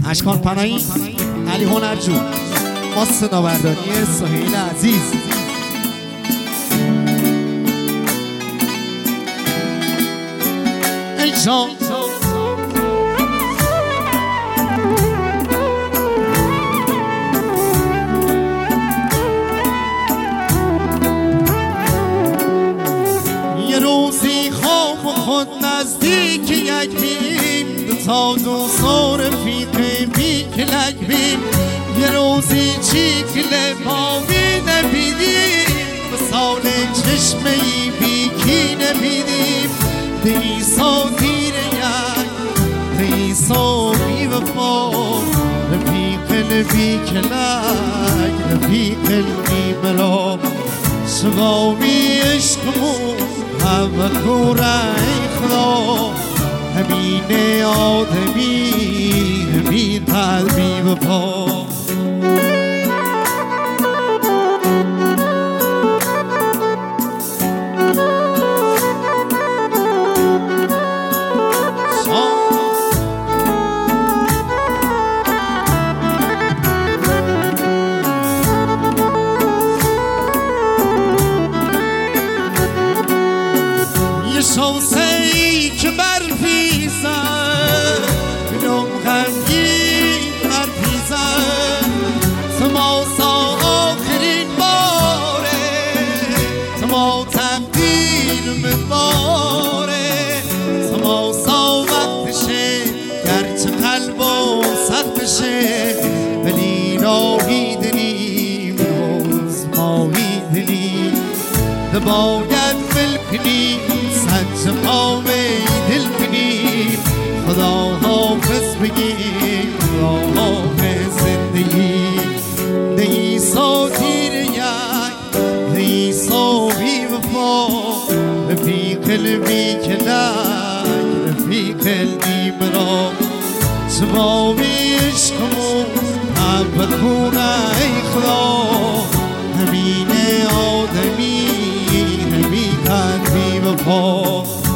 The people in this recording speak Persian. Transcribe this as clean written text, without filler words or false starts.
اشکان پناهی علی هنرجو با صداورداری سهیل عزیز. ای جان یه روزی خواب خود نزدیک یک بیم تا دوستا رفیق بی کلک بیم. یه روزی چیکل باوی نبیدیم مثال چشمهی بی کی نبیدیم. دیسا دیر یک دیسا بی وفا رفیق بی کلک رفیق بی مرا شوامی عشقمون همه خوره خدا همین آدمی همین قلبی و پا. یه شانسه‌ای که برفی زد گنام غمگین برفی زد تماسا آخرین باره تما تقدیر مدباره تماسا وقتشه گرچه قلبم سختشه ولی ناهید نیم روز ماهید نیم باید فل کنیم سنج قامه دل کنیم خدا حافظ بگیم خدا حافظ زندگی. دیسا تیر یک دیسا بی وفا رفیق بی کلک رفیق بی مرا شبابی عشقمون هم بخونه ای خدا همین آدمی همین قلبی وفا.